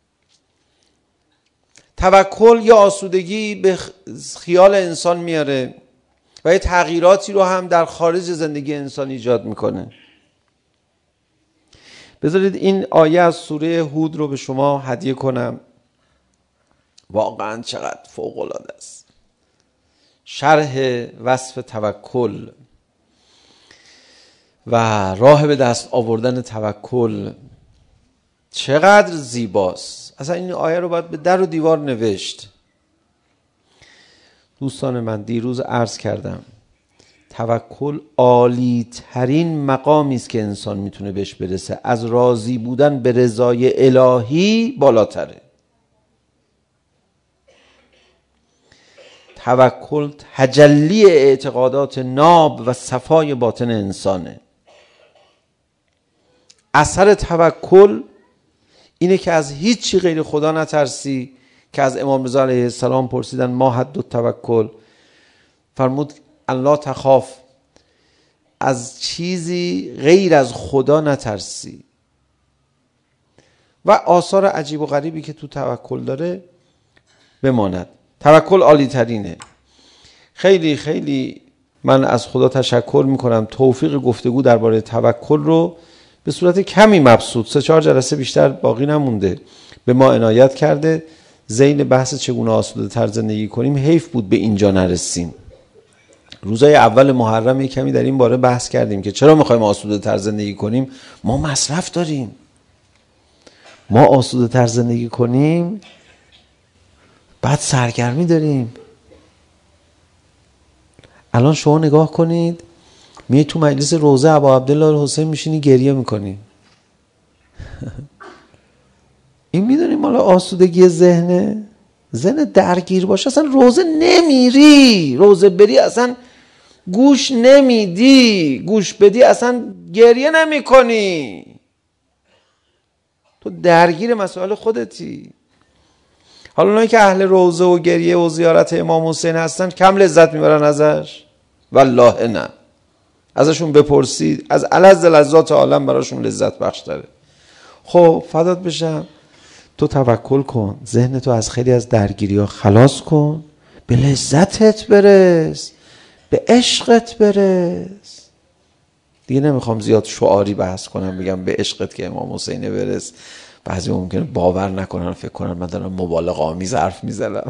توکل یا آسودگی به خیال انسان میاره و یه تغییراتی رو هم در خارج زندگی انسان ایجاد میکنه. بذارید این آیه از سوره هود رو به شما هدیه کنم. واقعا چقدر فوق العاده است. شرح وصف توکل و راه به دست آوردن توکل چقدر زیباست. اصلا این آیه رو باید به در و دیوار نوشت. دوستان من، دیروز عرض کردم توکل عالی ترین مقامی است که انسان میتونه بهش برسه. از راضی بودن به رضای الهی بالاتره. توکل تجلی اعتقادات ناب و صفای باطن انسانه. اثر توکل اینه که از هیچی غیر خدا نترسی، که از امام رضا علیه السلام پرسیدن ما حد التوکل، فرمود الله تخاف، از چیزی غیر از خدا نترسی. و آثار عجیب و غریبی که تو توکل داره بماند. توکل عالی ترینه. خیلی خیلی من از خدا تشکر میکنم، توفیق گفتگو درباره توکل رو به صورت کمی مبسوط، 3-4 جلسه بیشتر باقی نمونده، به ما عنایت کرده. ذیل بحث چگونه آسوده تر زندگی کنیم، حیف بود به اینجا نرسیم. روزای اول محرم کمی در این باره بحث کردیم که چرا میخوایم آسوده تر زندگی کنیم. ما مصرف داریم. ما آسوده تر زندگی کنیم بعد سرگرمی داریم. الان شما نگاه کنید، میای تو مجلس روضه ابا عبدالله الحسین میشینی گریه میکنی. این میدونی مالا آسودگی ذهنه. ذهن درگیر باشه اصلا روضه نمیری. روضه بری اصلا گوش نمیدی. گوش بدی اصلا گریه نمی کنی. تو درگیر مسائل خودتی. حالا اونایی که اهل روضه و گریه و زیارت امام حسین هستن کم لذت میبرن ازش؟ والله نه. ازشون بپرسید، از الذ لذات عالم براشون لذت بخش داره. خب فدات بشم، تو توکل کن، ذهنتو از خیلی از درگیری ها خلاص کن، به لذتت برس، به عشقت برس. دیگه نمیخوام زیاد شعاری بحث کنم، بگم به عشقت که امام حسینه برس. بعضی ممکنه باور نکنن، فکر کنن من دارم مبالغه آمیز حرف میزنم.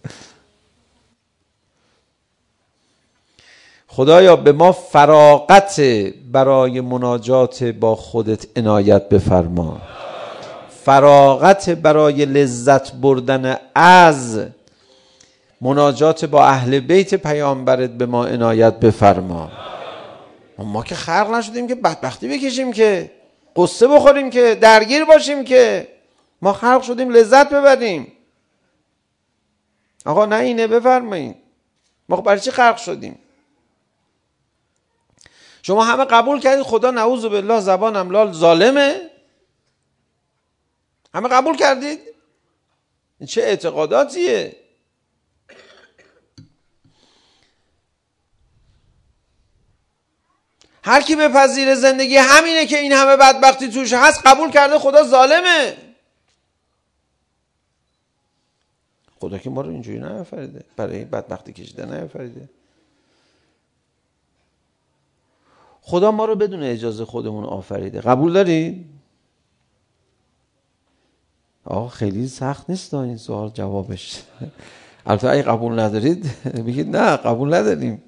خدایا به ما فراغت برای مناجات با خودت عنایت بفرما، فراغت برای لذت بردن از مناجات با اهل بیت پیامبرت به ما عنایت بفرما. ما که خلق نشدیم که بدبختی بکشیم، که قصه بخوریم، که درگیر باشیم، که ما خلق شدیم لذت ببریم. آقا نه اینه، بفرمایید. ما برای چی خلق شدیم؟ شما همه قبول کردید خدا نعوذ بالله زبانم لال ظالمه؟ همه قبول کردید؟ این چه اعتقاداتیه؟ هر کی بپذیره زندگی همینه که این همه بدبختی توش هست، قبول کرده خدا ظالمه. خدا که ما رو اینجوری نیافریده، برای بدبختی کشیده نیافریده. خدا ما رو بدون اجازه خودمون آفریده. قبول دارید؟ آقا خیلی سخت نیست این سوال جوابش. البته اگه قبول ندارید بگید نه قبول نداریم.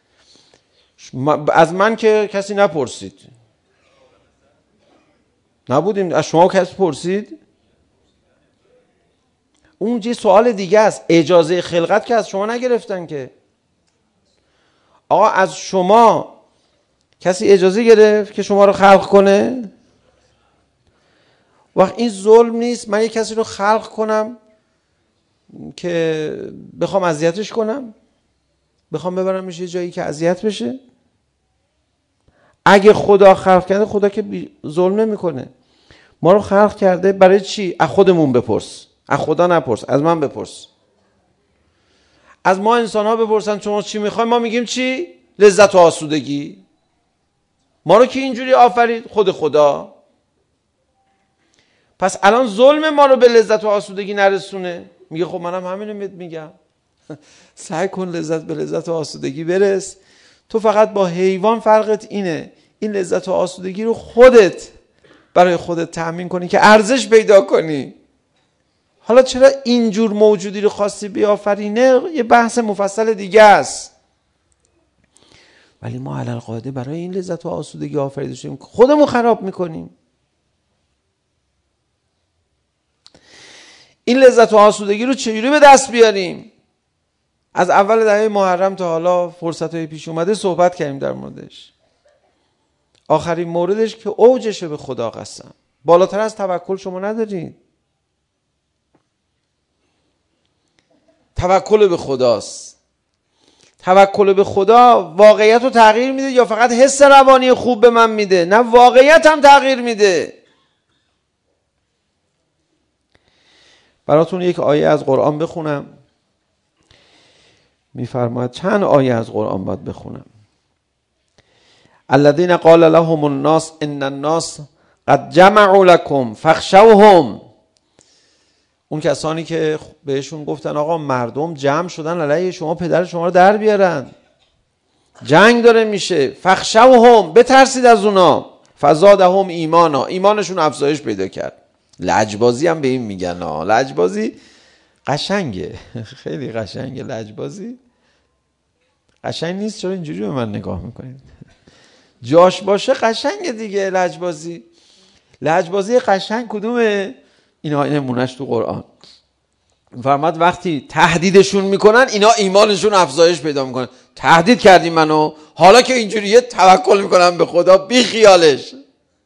از من که کسی نپرسید، نبودیم. از شما کسی پرسید؟ اون یه سوال دیگه است. اجازه خلقت که از شما نگرفتن که. آقا از شما کسی اجازه گرفت که شما رو خلق کنه؟ وقت این ظلم نیست من یه کسی رو خلق کنم که بخوام اذیتش کنم، بخوام ببرمش یه جایی که اذیت بشه؟ اگه خدا خلق کرده، خدا که ظلم نمیکنه. ما رو خلق کرده برای چی؟ از خودمون بپرس، از خدا نپرس، از من بپرس. از ما انسان ها بپرسن شما چی میخوایم، ما میگیم چی؟ لذت و آسودگی. ما رو که اینجوری آفرید؟ خود خدا. پس الان ظلم ما رو به لذت و آسودگی نرسونه. میگه خب منم همینو میگم، سعی کن لذت به لذت و آسودگی برس. تو فقط با حیوان فرقت اینه، این لذت و آسودگی رو خودت برای خودت تأمین کنی که ارزش پیدا کنی. حالا چرا اینجور موجودی رو خواستی بیافرینه یه بحث مفصل دیگه است، ولی ما علل قاعده برای این لذت و آسودگی آفریده شدیم، خودمون خراب میکنیم. این لذت و آسودگی رو چجوری به دست بیاریم؟ از اول دهه محرم تا حالا فرصت‌های پیش اومده صحبت کردیم در موردش. آخرین موردش که اوجشه به خدا قسم، بالاتر از توکل شما ندارید. توکل به خداست. توکل به خدا واقعیت رو تغییر میده یا فقط حس روانی خوب به من میده؟ نه، واقعیت هم تغییر میده. براتون یک آیه از قرآن بخونم. میفرماید چند آیه از قرآن باید بخونم. الذين قال لهم الناس ان الناس قد جمعوا لكم فاخشوهم. اون کسانی که بهشون گفتن آقا مردم جمع شدن علیه شما، پدر شما رو در بیارن، جنگ داره میشه، فاخشوهم، بترسید از اونا، فزادهم ایمانا، ایمانشون افزایش پیدا کرد. لجبازی هم به این میگن. لجبازی قشنگه، خیلی قشنگه. لجبازی قشنگ نیست؟ چرا اینجوری به من نگاه میکنید؟ جاش باشه قشنگه دیگه. لجبازی قشنگ کدومه؟ اینا نمونهش تو قرآن. فرماد وقتی تهدیدشون میکنن اینا ایمانشون افزایش پیدا میکنن. تهدید کردی منو، حالا که اینجوریه توکل میکنم به خدا، بی خیالش.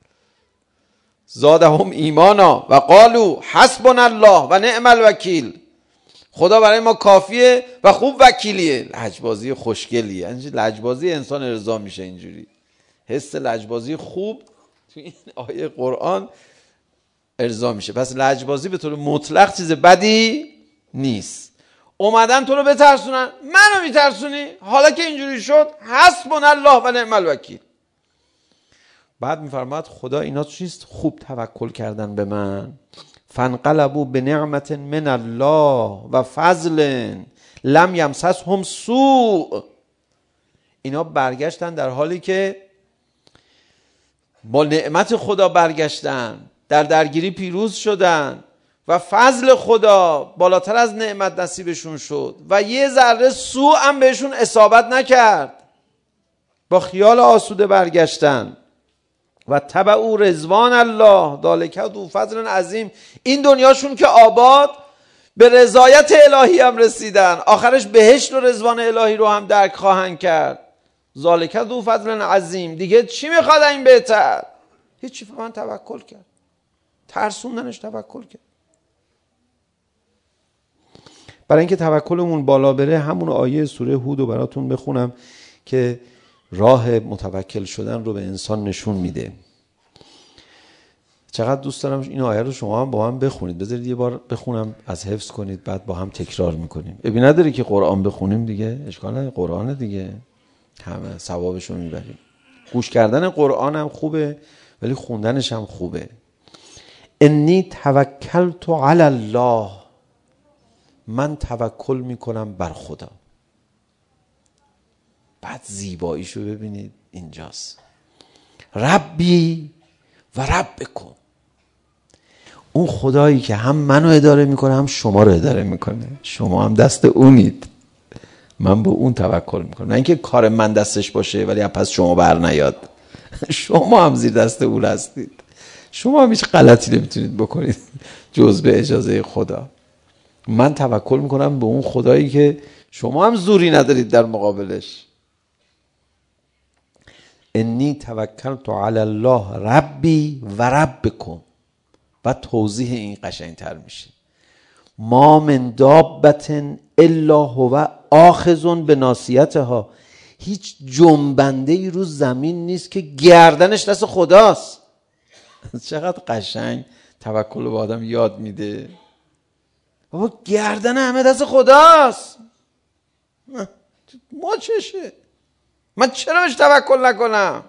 زادهم ایمانا و قالوا حسبنا الله و نعم الوکیل. خدا برای ما کافیه و خوب وکیلیه. لجبازی خوشگلیه. یعنی لجبازی انسان ارضا میشه اینجوری. حس لجبازی خوب تو این آیه قرآن ارضا میشه. پس لجبازی به طور مطلق چیز بدی نیست. اومدن تو رو بترسونن، منو میترسونی؟ حالا که اینجوری شد حسبنا الله و نعم الوکیل. بعد میفرماد خدا اینا چیست؟ خوب توکل کردن به من. فانقلبوا بنعمت من الله و فضل لم یمسسهم سوء. اینا برگشتن در حالی که با نعمت خدا برگشتن، در درگیری پیروز شدن و فضل خدا بالاتر از نعمت نصیبشون شد و یه ذره سوء هم بهشون اصابت نکرد، با خیال آسوده برگشتن و تبعوا رضوان الله ذلک ذو فضل عظیم. این دنیاشون که آباد، به رضایت الهی هم رسیدن، آخرش بهشت و رضوان الهی رو هم درک خواهند کرد. ذلک ذو فضل عظیم. دیگه چی میخواد این بهتر؟ هیچی. فقط توکل کرد، ترسوندنش توکل کرد. برای اینکه توکلمون بالا بره، همون آیه سوره هود رو براتون بخونم که راه متوکل شدن رو به انسان نشون میده. چقدر دوست دارم این آیه رو شما هم با هم بخونید. بذارید یه بار بخونم، از حفظ کنید، بعد با هم تکرار میکنیم. ابی نداره که قرآن بخونیم دیگه، اشکال نداره، قرآن دیگه همه ثوابش رو میبریم. گوش کردن قرآن هم خوبه ولی خوندنش هم خوبه. انی توکلت علی الله، من توکل میکنم بر خدا. بعد زیباییشو ببینید اینجاست. ربی و ربکم، اون خدایی که هم منو اداره میکنه هم شما رو اداره میکنه، شما هم دست اونید، من به اون توکل میکنم. نه اینکه کار من دستش باشه ولی پس شما بر نیاد. شما هم زیر دست اون هستید، شما هم هیچ غلطی نمیتونید بکنید جز به اجازه خدا. من توکل میکنم به اون خدایی که شما هم زوری ندارید در مقابلش. انی توکلت علی الله ربی و ربکم. و توضیح این قشنگتر میشه. ما من دابت الا هو آخذ بناصیتها. هیچ جنبنده ای رو زمین نیست که گردنش دست خداست. چقدر قشنگ توکل به آدم یاد میده. بابا گردن همه دست خداست، ما چشه؟ من چرا بهش توکل نکنم؟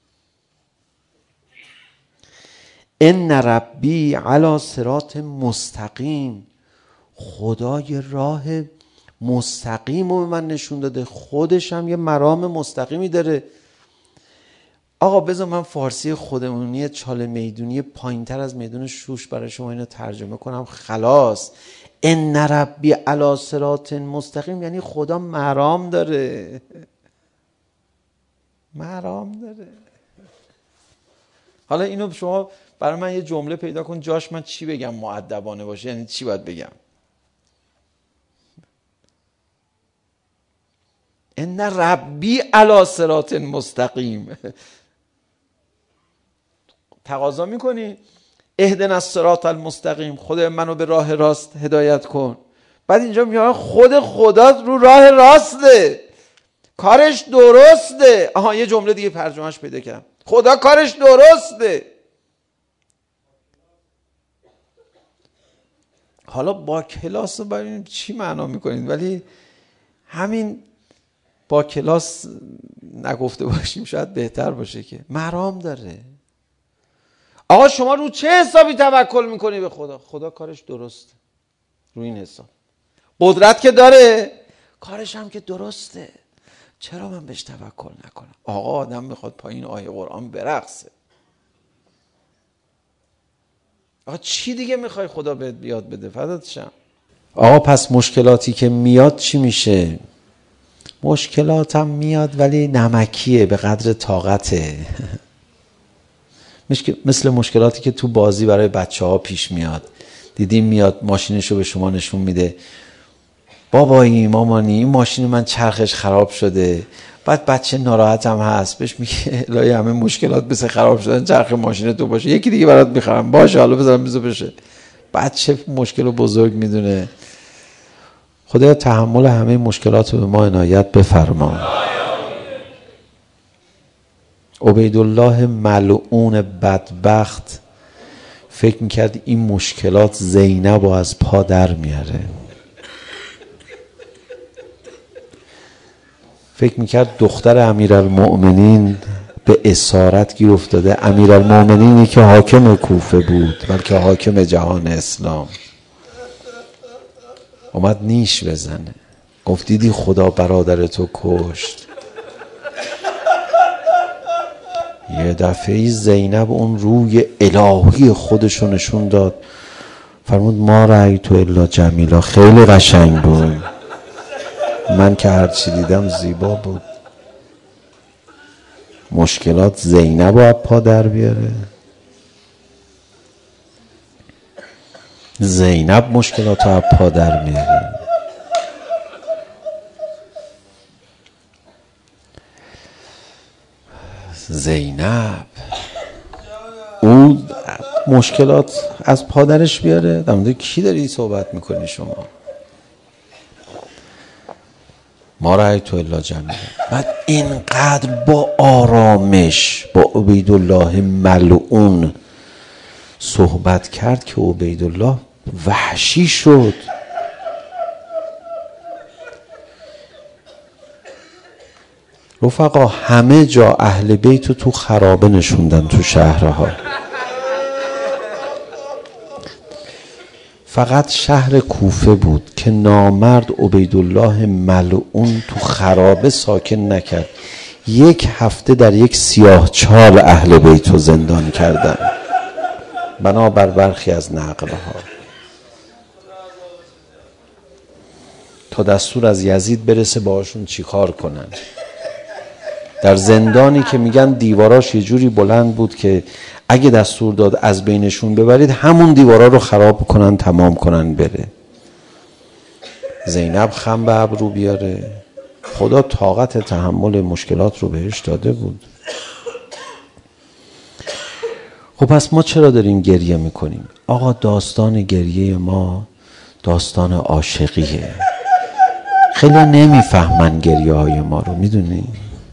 ان ربی علی صراط مستقیم. خدای راه مستقیم رو به من نشون داده، خودش هم یه مرام مستقیمی داره. آقا بذار من فارسی خودمونی چاله میدونی پایینتر از میدون شوش برای شما اینو ترجمه کنم خلاص. ان ربی علی صراط مستقیم یعنی خدا مرام داره، مرام داره. حالا اینو شما برای من یه جمله پیدا کن جاش من چی بگم مؤدبانه باشه، یعنی چی باید بگم؟ ان ربی علی صراط مستقیم. تقاضا میکنی اهدنا الصراط المستقیم، خدا منو به راه راست هدایت کن. بعد اینجا میگه خود خدا رو راه راسته، کارش درسته. آها یه جمله دیگه ترجمهش پیدا کردم، خدا کارش درسته. حالا با کلاس رو ببینیم چی معنا میکنید، ولی همین با کلاس نگفته باشیم شاید بهتر باشه که مرام داره. آقا شما رو چه حسابی توکل میکنی به خدا؟ خدا کارش درسته رو این حساب. قدرت که داره، کارش هم که درسته، چرا من بهش توکل نکنم؟ آقا آدم میخواد پایین آیه قرآن برقصه. آقا چی دیگه میخوای خدا بهت بیاد بده؟ فدات شم. آقا پس مشکلاتی که میاد چی میشه؟ مشکلاتم میاد ولی نمکیه، به قدر طاقته. مثل مشکلاتی که تو بازی برای بچه ها پیش میاد. دیدیم میاد ماشینشو به شما نشون میده، بابایی مامانی این ماشین من چرخش خراب شده. بعد بچه ناراحت هم هست، بهش میگه الهی همه مشکلات بس خراب شدن چرخ ماشین تو باشه، یکی دیگه برات میخرم، باشه حالا بذارم بذار بشه. بچه مشکل رو بزرگ میدونه. خدا تحمل همه مشکلات رو به ما عنایت بفرما. عبیدالله ملعون بدبخت فکر میکرد این مشکلات زینب رو از پا در میاره. فکر میکرد دختر امیرالمؤمنین به اسارت گیر افتاده. امیرالمؤمنینی که حاکم کوفه بود بلکه حاکم جهان اسلام، اومد نیش بزنه، گفت دیدی خدا برادر تو کشت. یه دفعه زینب اون روی الهی خودشو نشون داد. فرمود ما رأیت الا جمیلا، خیلی قشنگ بود، من که هرچی دیدم زیبا بود. مشکلات زینب رو پا در بیاره، زینب مشکلات رو پا در میاره. زینب او مشکلات از پادرش بیاره. در مورد کی داری صحبت میکنی شما؟ ما رأیت الا جمیلا. بعد اینقدر با آرامش با عبیدالله ملعون صحبت کرد که عبیدالله وحشی شد. رفقا همه جا اهل بیت تو خرابه نشوندن تو شهرها، فقط شهر کوفه بود که نامرد عبیدالله ملعون تو خرابه ساکن نکرد. 1 هفته در یک سیاهچال اهل بیت رو زندان کردن بنابر برخی از نقلها، تا دستور از یزید برسه باشون چیکار کنن. در زندانی که میگن دیواراش یه جوری بلند بود که اگه دستور داد از بینشون ببرید همون دیوارا رو خراب کنن تمام کنن بره. زینب خم به ابرو بیاره، خدا طاقت تحمل مشکلات رو بهش داده بود. خب پس ما چرا داریم گریه میکنیم؟ آقا داستان گریه ما داستان عاشقیه. خیلی نمیفهمن گریه های ما رو، میدونی؟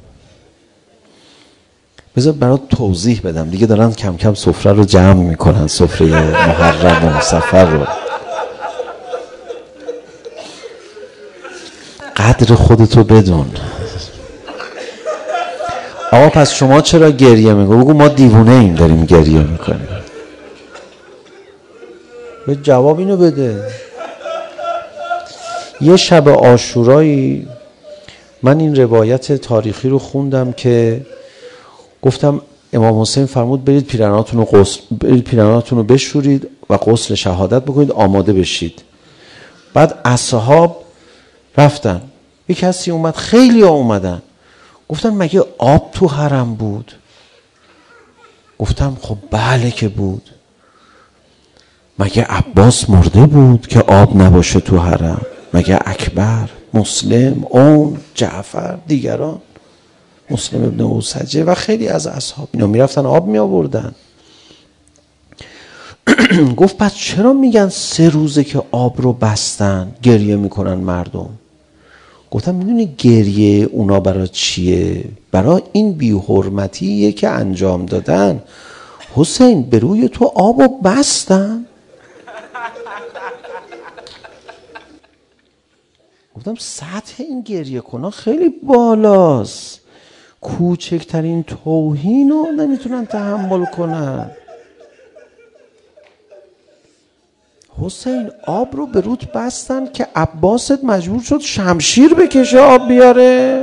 بذار برات توضیح بدم، دیگه دارن کم کم سفره رو جمع میکنن، سفره محرم و سفر رو. قدر خودتو بدون. آقا پس شما چرا گریه میکنی؟ بگو ما دیوونه ایم داریم گریه میکنیم. به جواب اینو بده. یه شب عاشورایی من این روایت تاریخی رو خوندم که گفتم امام حسین فرمود برید پیرهناتون رو بشورید و غسل شهادت بکنید، آماده بشید. بعد اصحاب رفتن، یک کسی اومد، خیلی ها اومدن، گفتن مگه آب تو حرم بود؟ گفتم خب بله که بود. مگه عباس مرده بود که آب نباشه تو حرم؟ مگه اکبر، مسلم، اون جعفر، دیگران، مسلم ابن اوسجه و خیلی از اصحاب اینا میرفتن آب می آوردن. گفت پس چرا میگن 3 روزه که آب رو بستن گریه میکنن مردم؟ گفتم میدونی گریه اونا برای چیه؟ برای این بی‌حرمتیه که انجام دادن. حسین به روی تو آب رو بستن. گفتم سطح این گریه کنان خیلی بالاست، کوچکترین توهین رو نمیتونن تحمل کنن. حسین آب رو به رود بستن که عباست مجبور شد شمشیر بکشه آب بیاره.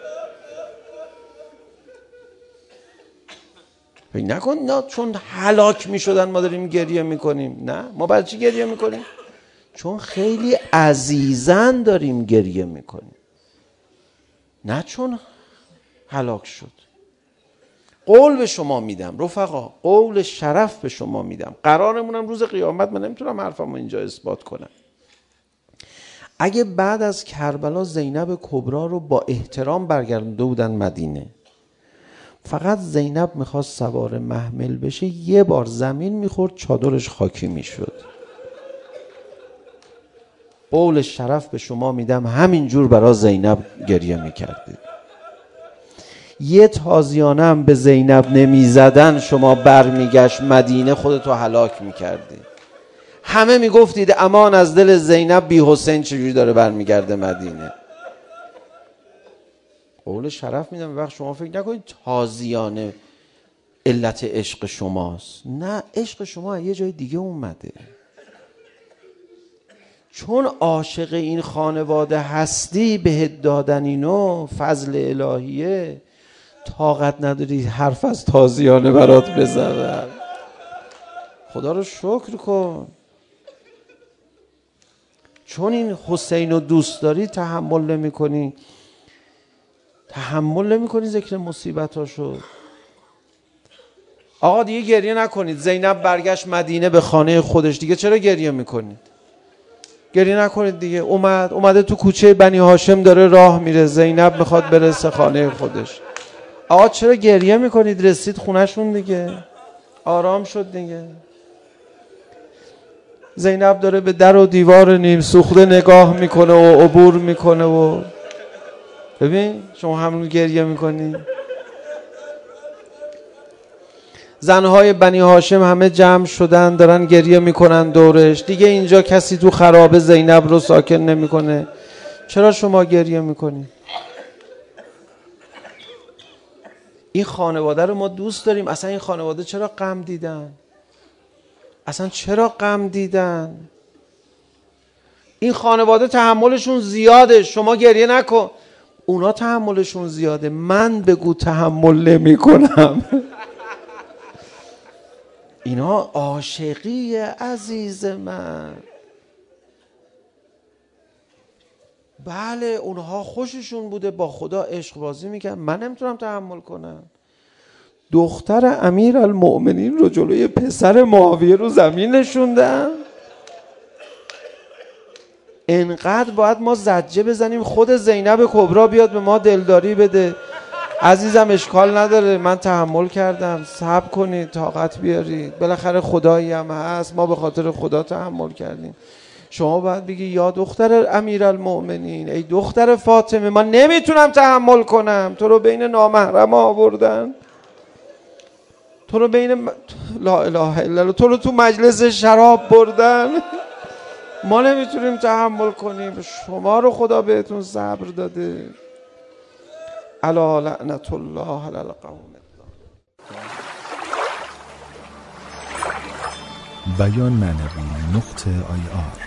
فکر نکن نه چون هلاک میشدن ما داریم گریه میکنیم. نه، ما برای چی گریه میکنیم؟ چون خیلی عزیزن داریم گریه میکنیم، نه چون هلاک شد. قول به شما میدم رفقا، قول شرف به شما میدم، قرارمونم روز قیامت، من نمیتونم حرفمو اینجا اثبات کنم. اگه بعد از کربلا زینب کبرا رو با احترام برگردونده بودن مدینه، فقط زینب میخواست سوار محمل بشه، یه بار زمین میخورد چادرش خاکی میشد. قول شرف به شما میدم همینجور برای زینب گریه میکردید. یه تازیانه هم به زینب نمیزدن شما برمیگشت مدینه خودتو هلاک میکردی. همه میگفتید امان از دل زینب، بی حسین چجوری داره برمیگرده مدینه. قول شرف میدم وقت شما فکر نکنید تازیانه علت عشق شماست. نه، عشق شما یه جای دیگه اومده. چون عاشق این خانواده هستی، بهت دادن اینو فضل الهیه، طاقت نداری حرف از تازیانه برات بزنن. خدا رو شکر کن. چون این حسین رو دوست داری تحمل نمی کنی ذکر مصیبتاشو. آقا دیگه گریه نکنید. زینب برگشت مدینه به خانه خودش، دیگه چرا گریه میکنید؟ گریه نکنید دیگه. اومده تو کوچه بنی هاشم داره راه میره، زینب میخواد برسه خانه خودش. آقا چرا گریه میکنید؟ رسید خونهشون دیگه، آرام شد دیگه. زینب داره به در و دیوار نیم سوخته نگاه میکنه و عبور میکنه و ببین شما همون گریه میکنی. زنهای بنی هاشم همه جمع شدن دارن گریه میکنن دورش. دیگه اینجا کسی تو خرابه زینب رو ساکن نمیکنه. چرا شما گریه میکنی؟ این خانواده رو ما دوست داریم. اصلا این خانواده چرا غم دیدن؟ این خانواده تحملشون زیاده، شما گریه نکن. اونا تحملشون زیاده، من بگو تحمل نمی کنم. اینا عاشقی عزیز من. بله اونها خوششون بوده با خدا عشق بازی میکنن، من نمیتونم تحمل کنم. دختر امیر المؤمنین رو جلوی پسر معاویه رو زمین نشوندن. انقدر باید ما زجه بزنیم خود زینب کبرا بیاد به ما دلداری بده. عزیزم اشکال نداره، من تحمل کردم، صبر کنید، طاقت بیارید، بالاخره خدایی هم هست، ما به خاطر خدا تحمل کردیم. شما باید بگی یا دختر امیرالمؤمنین، ای دختر فاطمه، من نمیتونم تحمل کنم، تو رو بین نامحرم آوردن، تو رو بین لا اله الا الله، تو رو تو مجلس شراب بردن، ما نمیتونیم تحمل کنیم. شما رو خدا بهتون صبر داده. الا لعنت الله علی القوم. بیان معنوی .ir